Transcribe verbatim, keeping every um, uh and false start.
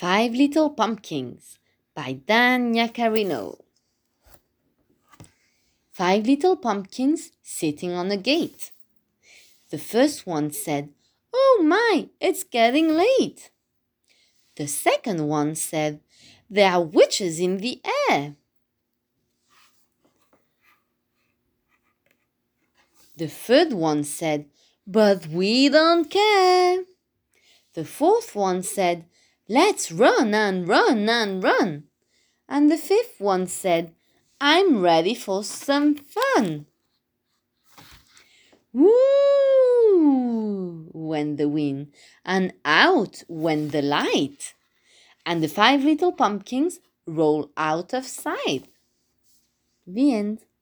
Five Little Pumpkins by Dan Yacarino. Five little pumpkins sitting on a gate. The first one said, "Oh my, it's getting late." The second one said, "There are witches in the air." The third one said, "But we don't care." The fourth one said, "Let's run and run and run." And the fifth one said, "I'm ready for some fun." Woo! Went the wind, and out went the light, and the five little pumpkins rolled out of sight. The end.